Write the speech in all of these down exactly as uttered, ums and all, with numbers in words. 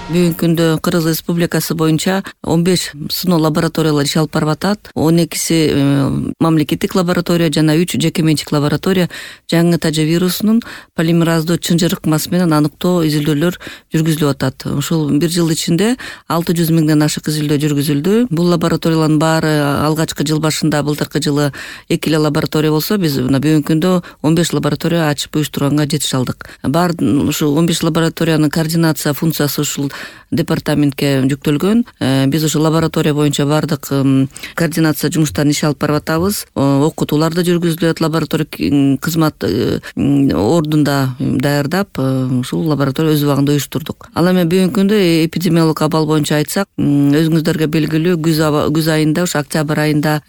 Бүгүнкү күндө Кыргыз Республикасы боюнча он беш сыноо лабораториялар иш алып барып атат. он экиси мамлекеттик лаборатория жана үч жеке менчик лаборатория жаңы тажа вирусунун полимераздуу чынжырыкмасы менен аныктоо изилдөөлөр жүргүзүлүп атат. Ушул бир жыл ичинде алты жүз миңден ашык изилдөө жүргүзүлдү. Бул лабораториялардын баары алгачкы жыл башында былтыркы жылы эки эле лаборатория болсо, биз мына бүгүнкү күндө он беш лаборатория ачып уюштурганга жетише алдык. Бар ушул он беш лабораториянын координация функциясы ушул департаментке жүктөлгөн. Биз ошо лаборатория боюнча бардык координация жумуштарын иш алып барып атабыз. Окутуулар да жүргүзүлөт, лаборатория кызмат ордунда даярдап, ушул лаборатория өз убагында уюштурдук. Ал эми бүгүнкү күндө эпидемиологик абал боюнча айтсак, өзүңүздөргө белгилүү күз күз айында, ошо октябрь айында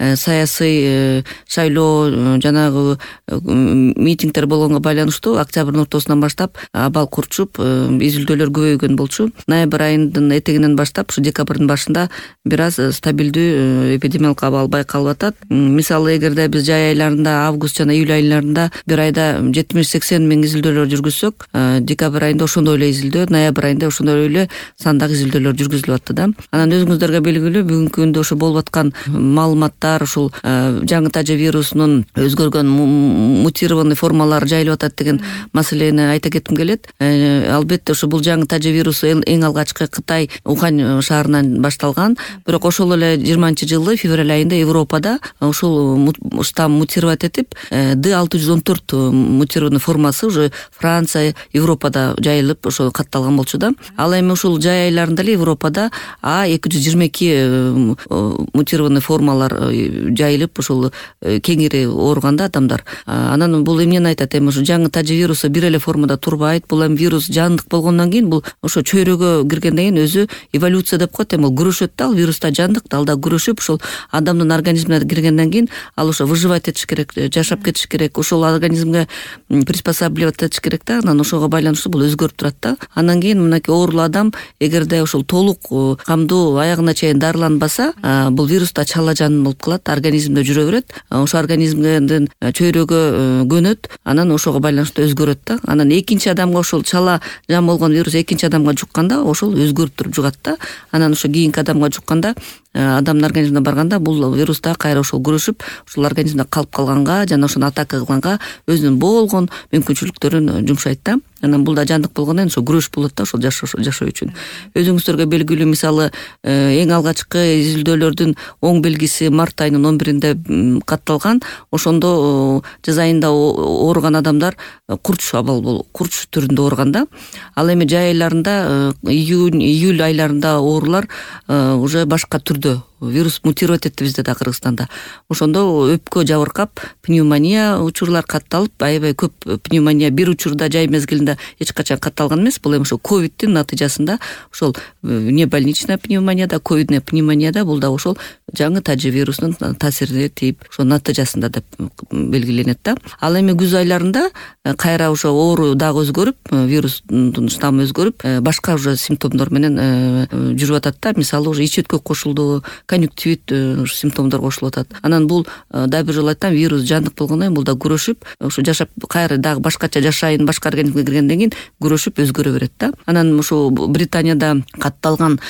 саясий шайлоо жанагы митингдер болгонго байланыштуу октябрдын ортосунан баштап абал курчуп, изилдөөлөр көбөйгөн болчу. Ноябрь айынын этегинен баштап ушу декабрдын башында бир аз стабилдүү эпидемиологик абал байкалып атат. Мисалы, эгерде биз жай айларында, август жана июль айларында бир айда жетимиш сексен миң изилдөөлөр жүргүзсөк, декабрь айында ошондой эле изилдөө, ноябрь айында ошондой эле сандагы изилдөөлөр жүргүзүлүп атты да. Анан өзүңүздөргө белгилүү, бүгүнкү күндө ошо болуп аткан маалыматтар, ушул жаңы тажа вирусунун өзгөргөн мутированный формалары жайылып атат деген маселени айта кетким келет. Албетте ошо бул жаңы тажа вирусу эң алгачкы Кытай Ухань шаарынан башталган, бирок ошол эле жыйырманчы жылы февраль айында Европада ушул штамм мутировать этип, Д алты жүз он төрт мутированный формасы уже Франция, Европада жайылып ошо катталган болчу да. Ал эми ушул жай айларында эле Европада А эки жүз жыйырма эки мутированный формалар жайылып ушул кеңири ооруганда адамдар. Анан бул эмнени айтат? Эми ушу жаңы тажа вирусу бир эле формада турбайт. Бул эми вирус жандык болгондон кийин, бул ошо чөйрөгө киргенден кийин өзү эволюция деп коет. Эми ал күрөшөт да, ал вируста жандык, ал да күрөшүп, ушул адамдын организмине киргенден кийин ал ошо выживать этиш керек, жашап кетиш керек, ошол организмге приспосабливаться этиш керек да. Анан ошого байланыштуу бул өзгөрүп турат да. Андан кийин мынакей оорулуу адам эгерде ошол толук камдуу аягына чейин дарыланбаса, бул вируста чала жан болуп калат, организмде жүрө берет. Ошо организмден чөйрөгө көнөт, анан ошого байланыштуу өзгөрөт да. Анан экинчи адамга ошол чала жан болгон вирус экинчи адамга жукканда, ошол өзгөрүп жугат да. Анан ошо кийинки адамга жукканда, адамдын организмине барганда, бул вирус да кайра ошол күрөшүп, ушул организмде калып калганга жана ошону атака кылганга өзүнүн болгон мүмкүнчүлүктөрүн жумшайт да. Анан бул да жандык болгондон ошо күрөш болот да, ошол жашоо үчүн. Өзүңүздөргө белгилүү, мисалы, эң алгачкы изилдөөлөрдүн оң белгиси март айынын он биринде катталган. Ошондо жаз айында ооруган адамдар курч абал болуп, курч түрүндө ооруган да. Ал эми жай айларында, июнь, июль айларында оорулар уже башка түрдө, вирус мутировать этти бизде да, Кыргызстанда. Ошондо өпкө жабыркап, пневмония учурлар катталып, аябай көп пневмония бир учурда жай мезгилинде эч качан катталган эмес. Бул эми ошо ковидтин натыйжасында, ошол не больничная пневмонияда, ковидная пневмонияда, бул да ошол жаңы тажа вирусунун таасирине тийип, ошо натыйжасында деп белгиленет да. Ал эми күз айларында кайра ошо оору дагы өзгөрүп, вирустун штаммы өзгөрүп, башка уже симптомдор менен жүрүп атат да. Мисалы, уже ич өткө кошулду, конъюнктивит симптомдор кошулуп атат. Анан бул да бир жолу айттым, вирус жандык болгондон кийин бул да күрөшүп, ошо жашап кайра дагы башкача жашайын, башка организмге киргенден кийин күрөшүп өзгөрө берет да. Анан ошо Британияда катталган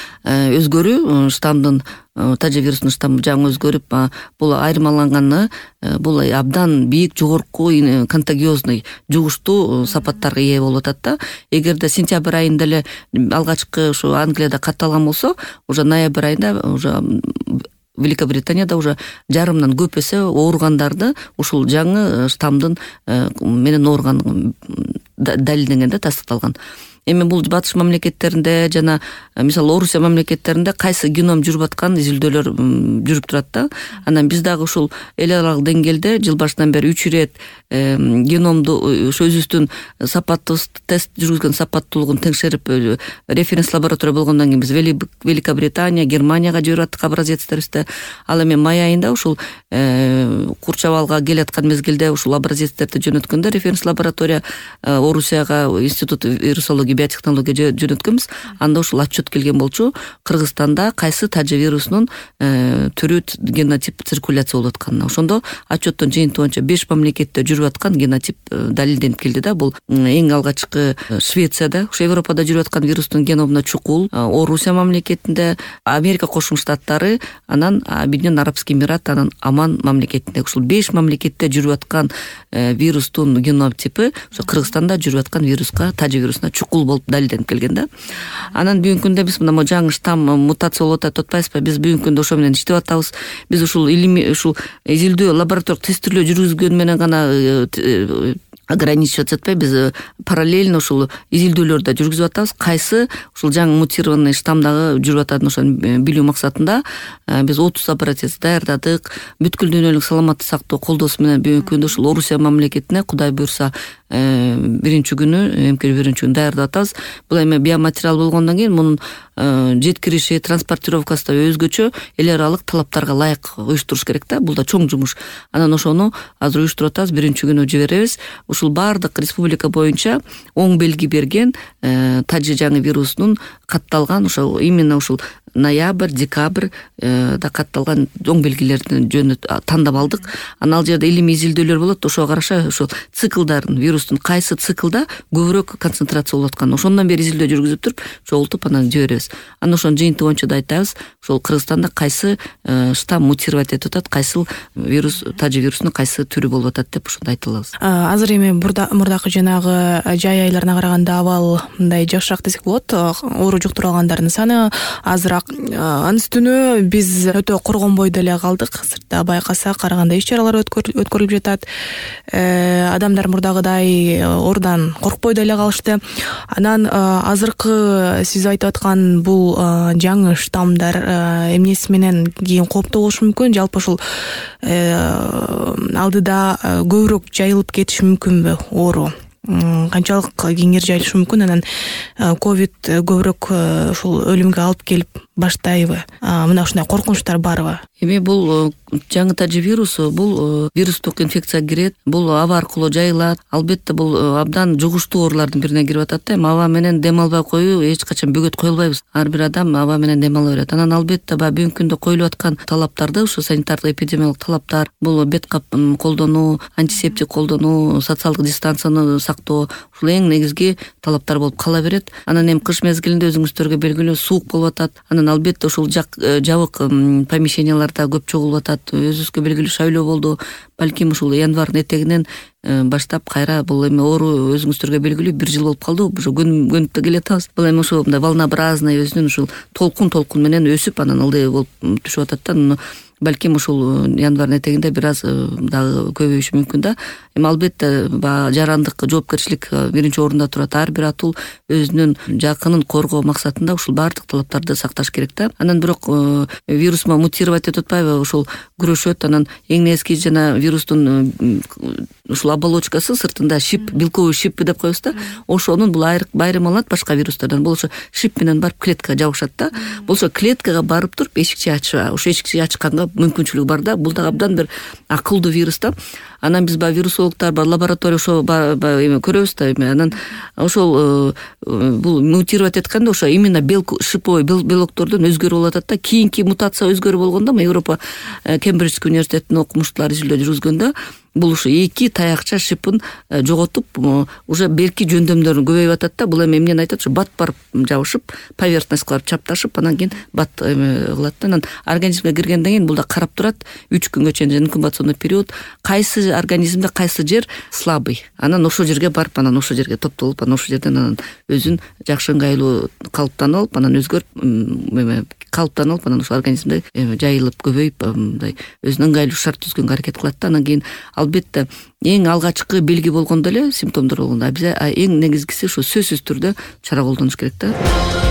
өзгөрүү штамдын, тажа вирусунун штаммы жаңы өзгөрүп, бул айырмаланганы, бул абдан бийик, жогорку контагиозный, жугуштуу сапаттарга ээ болуп атат да. Эгерде сентябрь айында эле алгачкы ушу Англияда катталган болсо, уже ноябрь айында уже Великобританияда уже жарымдан көп эсе ооругандарды ушул жаңы штамдын менен ооруган далилденгенде тастыкталган. Эми бул батыш мамлекеттеринде жана мисалы Орусия мамлекеттеринде кайсы геном жүрүп аткан изилдөөлөр жүрүп турат да. Анан биз дагы ушул эл аралык деңгээлде жыл башынан бери үч ирет геномду ошо өзүбүздүн сапаттуу тест жүргүзгөн сапаттуулугун текшерип, референс лаборатория болгондон кийин биз Великобритания, Германияга жиберип аттык образецтерибизди. Ал эми май айында ушул курч абалга келаткан мезгилде ушул образецтерди жөнөткөндө референс лаборатория Орусияга, институт вирусологии биотехнология жөнөткөнбүз. Анда ушул отчет келген болчу. Кыргызстанда кайсы тажы вирусунун түрү генотип циркуляция болуп аткан. Ошондо отчеттон жыйынтыгы боюнча беш мамлекетте жүрүп аткан генотип далилденип келди да. Бул эң алгачкы Швецияда, ушу Европада жүрүп аткан вирустун геномуна чукул, Орусия мамлекетинде, Америка Кошмо Штаттары, анан Объединенный Арабский Эмират, анан Оман мамлекетинде ушул беш мамлекетте жүрүп аткан вирустун генотипи ошо Кыргызстанда жүрүп аткан вируска, тажы вирусуна чукул болуп далилденип келген да. Анан бүгүнкү күндө биз мына жаңы штамм мутация болуп атат деп атпайбызбы? Биз бүгүнкү күндө ошо менен иштеп атабыз. Биз ушул илимий ушул изилдөө лабораториялык тестирлөө жүргүзгөн менен гана ограничиваться этпей, биз параллельно ушул изилдөөлөрдү жүргүзүп атабыз. Кайсы ушул жаңы мутированный штамдагы жүрүп атат, ошону билүү максатында биз отуз образец даярдадык. Бүткүл дүйнөлүк саламаттык сактоо колдоосу менен бүгүнкү күндө ушул Орусия мамлекетине Кудай буйрса биринчи күнү, эмкени биринчи күнү даярдап атабыз. Бул эми биоматериал болгондон кийин мунун жеткириши, транспортировкасы да өзгөчө эл аралык талаптарга ылайык уюштуруш керек да. Бул да чоң жумуш. Анан ошону азыр уюштуруп атабыз. Биринчи күнү жиберебиз. Ушул баардык республика боюнча оң белги берген тажы жаңы вирусунун катталган ошол именно ушул ноябрь, декабрь да катталган оң белгилердин жөнү тандап алдык. Анан ал жерде илимий изилдөөлөр болот. Ошого караша ошол циклдарын, вирустун кайсы циклда көбүрөөк концентрация болуп аткан. Ошондон бери изилдөө жүргүзүп туруп, чогултуп анан жиберебиз. Анан ошонун жыйынтыгы боюнча да айтабыз, ошол Кыргызстанда кайсы штамм мутировать этип атат, кайсы вирус, тажы вирусунун кайсы түрү болуп атат деп ошондо айта алабыз. Азыр эми мурдакы жанагы жай айларына караганда абал мындай жакшыраак десек болот. Оору жуктуруп алгандардын саны азыраак. Анын үстүнө биз өтө коргонбой деле калдык. Сыртта байкасак, караганда иш-чаралар өткөрүлүп жатат. Адамдар мурдагыдай оорудан коркпой деле калышты. Анан азыркы сиз айтып аткан бул жаңы штаммдар эмнеси менен кийин кооптуу болушу мүмкүн? Жалпы ушул алдыда көбүрөөк жайылып кетиши мүмкүнбү оору? Канчалык кеңири жайылышы мүмкүн? Анан ковид көбүрөөк ушул өлүмгө алып келип баштайбы? Мына ушундай коркунучтар барбы? Эми бул жаңы тажы вирусу, бул вирустук инфекция кирет, бул аба аркылуу жайылат. Албетте бул абдан жугуштуу оорулардын бирине кирип атат да. Аба менен дем албай коюу эч качан бөгөт кое албайбыз. Ар бир адам аба менен дем ала берет. Анан албетте баягы бүгүнкү күндө коюлуп аткан талаптарды, ушу санитардык эпидемиологик талаптар, бул бет кап колдонуу, антисептик колдонуу, социалдык дистанцияны сактоо, ушул эң негизги талаптар болуп кала берет. Анан эми кыш мезгилинде өзүңүздөргө белгилүү суук болуп атат. Анан албетте ушул жабык помещенияларда көп чогулуп атат. Өзүбүзгө белгилүү шайлоо болду. Балким ушул январдын этегинен баштап кайра бул эми оору өзүңүздөргө белгилүү бир жыл болуп калды. Ошо көнүп да келатабыз. Бул эми ушул мындай волнообразный өзүнүн ушул толкун толкун менен өсүп анан ылдый болуп түшүп атат да. Балким ушул январдын этегинде бир аз дагы көбөйүшү мүмкүн да. Эми албетте баягы жарандык жоопкерчилик биринчи орунда турат. Ар бир атул өзүнүн жакынын коргоо максатында ушул баардык талаптарды сакташ керек да. Анан бирок вирус мутировать этип атпайбы? Ушул күрөшөт. Анан эң негизги жана вирустун ушул оболочкасы сыртында шип, белковый шип деп коебуз да. Ошонун бул байрым алат башка вирустардан. Бул ошо шип менен барып клеткага жабышат да. Бул ошо клеткага барып туруп эшикчи ачып, ошо эшикчи ачканга мүмкүнчүлүгү бар да. Бул дагы абдан бир акылдуу вирус да. Анан биз баягы вирусологдор бар лаборатория ошо эми көрөбүз да. Эми анан ошол бул мутировать эткенде ошо именно белок шиповой белоктордон өзгөрүп болуп атат да. Кийинки мутация өзгөрүп болгондо Европа Кембриджский университетинин окумуштуулары изилдөө жүргүзгөндө бул ушу эки таякча шипин жоготуп уже берки жөндөмдөрүн көбөйүп атат да. Бул эми эмнени айтат? Ушу бат барып жабышып, поверхность кылып чапташып, анан кийин бат кылат да. Анан организмге киргенден кийин бул да карап турат үч күнгө чейин инкубационный период. Кайсы организмде кайсы жер слабый, анан ошол жерге барып, анан ошол жерге топтолуп, анан ошол жерден анан өзүн жакшы ыңгайлуу калыптанып алып, анан өзгөрүп эме калыптанып алып, анан ошол организмде жайылып, көбөйүп, мындай өзүнүн ыңгайлуу шарт түзгөнгө аракет кылат да. Анан кийин албетте эң алгачкы белги болгондо эле, симптомдор болгондо, биз эң негизгиси ушу сөзсүз түрдө чара колдонуш керек да.